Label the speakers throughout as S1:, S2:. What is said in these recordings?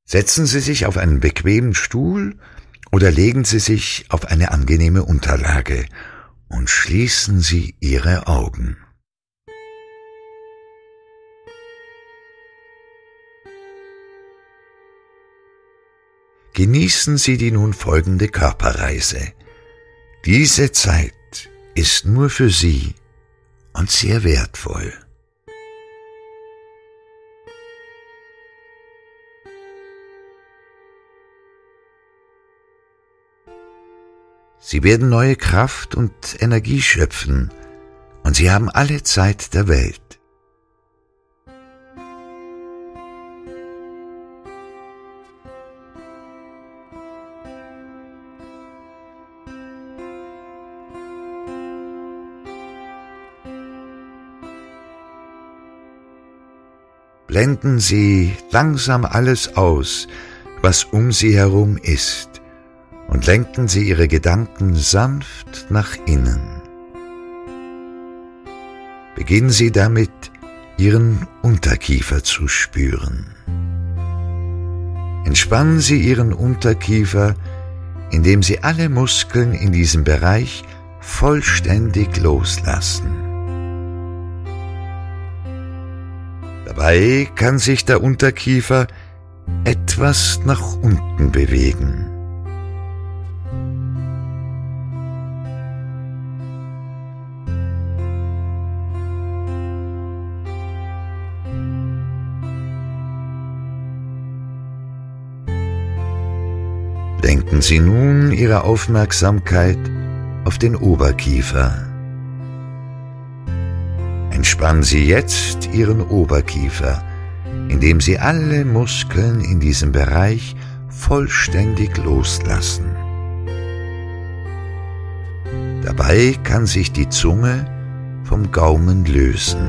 S1: Setzen Sie sich auf einen bequemen Stuhl oder legen Sie sich auf eine angenehme Unterlage und schließen Sie Ihre Augen. Genießen Sie die nun folgende Körperreise. Diese Zeit ist nur für Sie und sehr wertvoll. Sie werden neue Kraft und Energie schöpfen und Sie haben alle Zeit der Welt. Blenden Sie langsam alles aus, was um Sie herum ist, und lenken Sie Ihre Gedanken sanft nach innen. Beginnen Sie damit, Ihren Unterkiefer zu spüren. Entspannen Sie Ihren Unterkiefer, indem Sie alle Muskeln in diesem Bereich vollständig loslassen. Dabei kann sich der Unterkiefer etwas nach unten bewegen. Lenken Sie nun Ihre Aufmerksamkeit auf den Oberkiefer. Entspannen Sie jetzt Ihren Oberkiefer, indem Sie alle Muskeln in diesem Bereich vollständig loslassen. Dabei kann sich die Zunge vom Gaumen lösen.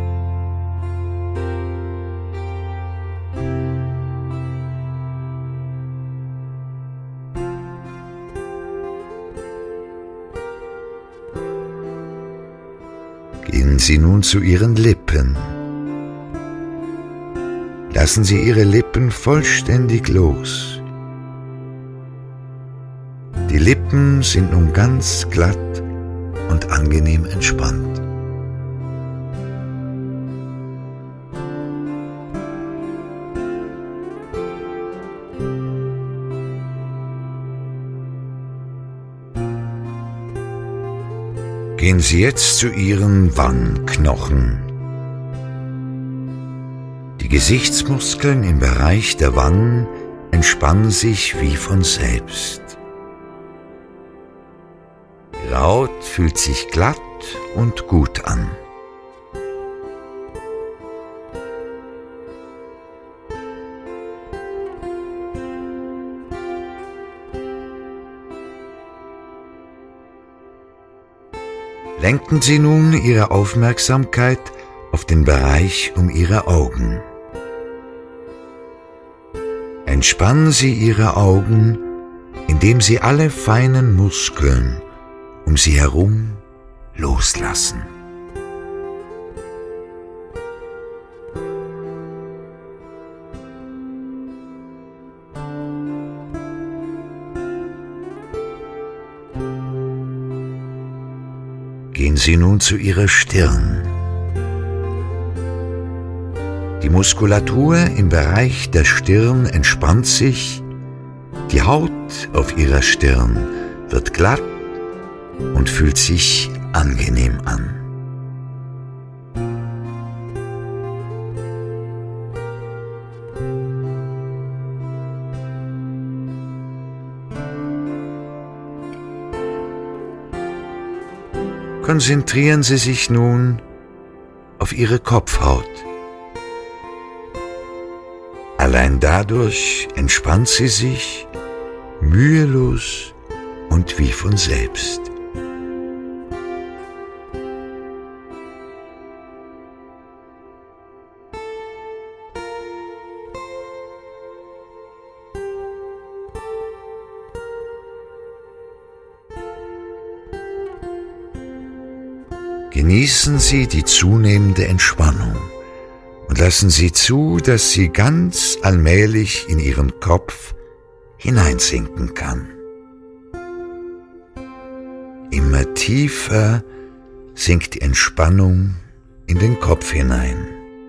S1: Gehen Sie nun zu Ihren Lippen. Lassen Sie Ihre Lippen vollständig los. Die Lippen sind nun ganz glatt und angenehm entspannt. Gehen Sie jetzt zu Ihren Wangenknochen. Die Gesichtsmuskeln im Bereich der Wangen entspannen sich wie von selbst. Ihre Haut fühlt sich glatt und gut an. Lenken Sie nun Ihre Aufmerksamkeit auf den Bereich um Ihre Augen. Entspannen Sie Ihre Augen, indem Sie alle feinen Muskeln um sie herum loslassen. Gehen Sie nun zu Ihrer Stirn. Die Muskulatur im Bereich der Stirn entspannt sich, die Haut auf Ihrer Stirn wird glatt und fühlt sich angenehm an. Konzentrieren Sie sich nun auf Ihre Kopfhaut. Allein dadurch entspannt sie sich mühelos und wie von selbst. Genießen Sie die zunehmende Entspannung und lassen Sie zu, dass sie ganz allmählich in Ihren Kopf hineinsinken kann. Immer tiefer sinkt die Entspannung in den Kopf hinein.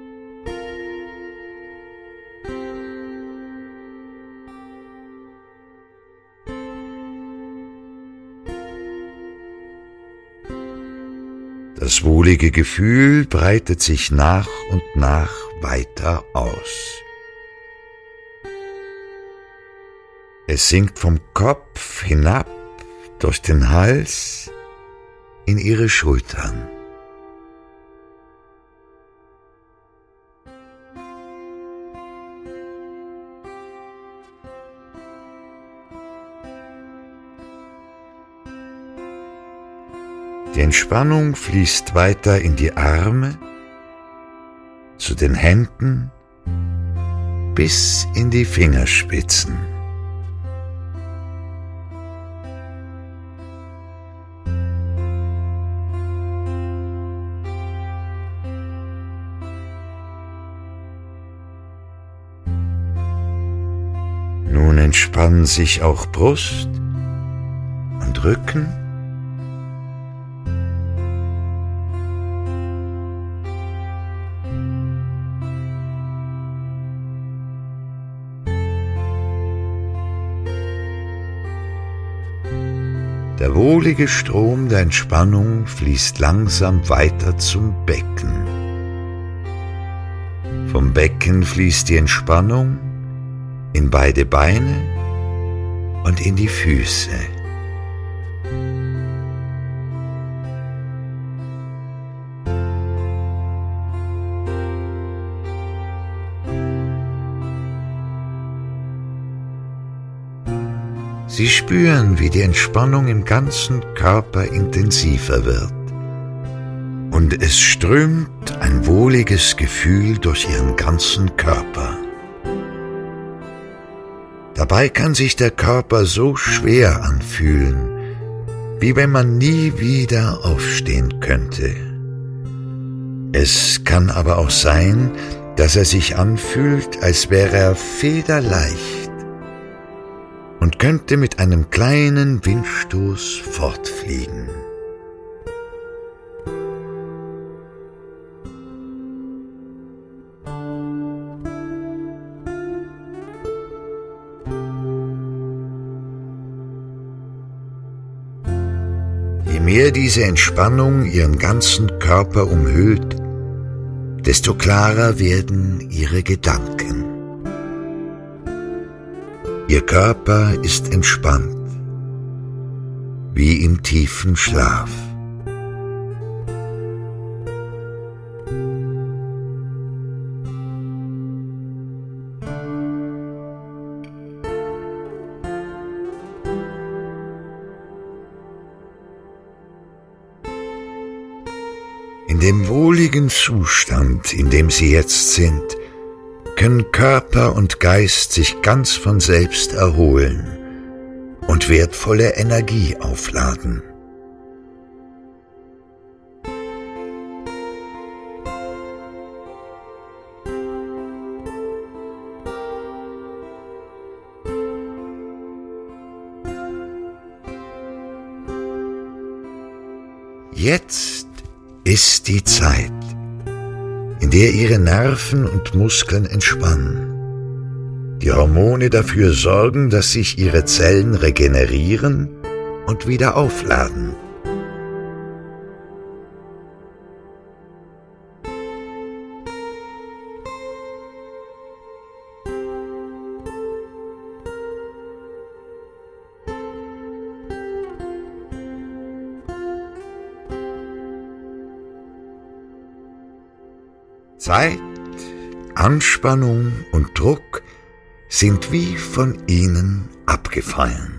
S1: Das wohlige Gefühl breitet sich nach und nach weiter aus. Es sinkt vom Kopf hinab durch den Hals in Ihre Schultern. Die Entspannung fließt weiter in die Arme, zu den Händen, bis in die Fingerspitzen. Nun entspannen sich auch Brust und Rücken. Der wohlige Strom der Entspannung fließt langsam weiter zum Becken. Vom Becken fließt die Entspannung in beide Beine und in die Füße. Sie spüren, wie die Entspannung im ganzen Körper intensiver wird und es strömt ein wohliges Gefühl durch Ihren ganzen Körper. Dabei kann sich der Körper so schwer anfühlen, wie wenn man nie wieder aufstehen könnte. Es kann aber auch sein, dass er sich anfühlt, als wäre er federleicht und könnte mit einem kleinen Windstoß fortfliegen. Je mehr diese Entspannung Ihren ganzen Körper umhüllt, desto klarer werden Ihre Gedanken. Ihr Körper ist entspannt, wie im tiefen Schlaf. In dem wohligen Zustand, in dem Sie jetzt sind, können Körper und Geist sich ganz von selbst erholen und wertvolle Energie aufladen. Jetzt ist die Zeit, in der Ihre Nerven und Muskeln entspannen, die Hormone dafür sorgen, dass sich Ihre Zellen regenerieren und wieder aufladen. Zeit, Anspannung und Druck sind wie von Ihnen abgefallen.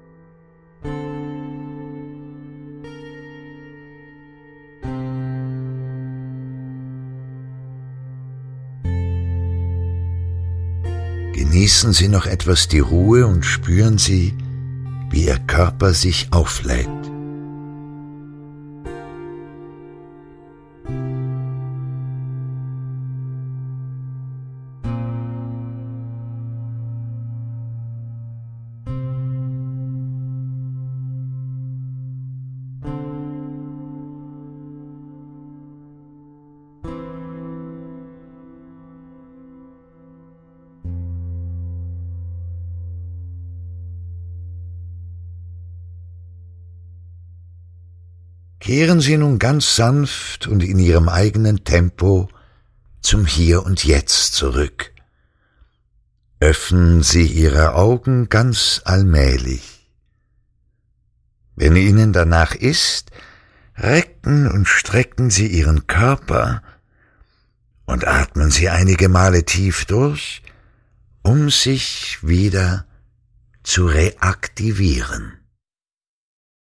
S1: Genießen Sie noch etwas die Ruhe und spüren Sie, wie Ihr Körper sich auflädt. Kehren Sie nun ganz sanft und in Ihrem eigenen Tempo zum Hier und Jetzt zurück. Öffnen Sie Ihre Augen ganz allmählich. Wenn Ihnen danach ist, recken und strecken Sie Ihren Körper und atmen Sie einige Male tief durch, um sich wieder zu reaktivieren.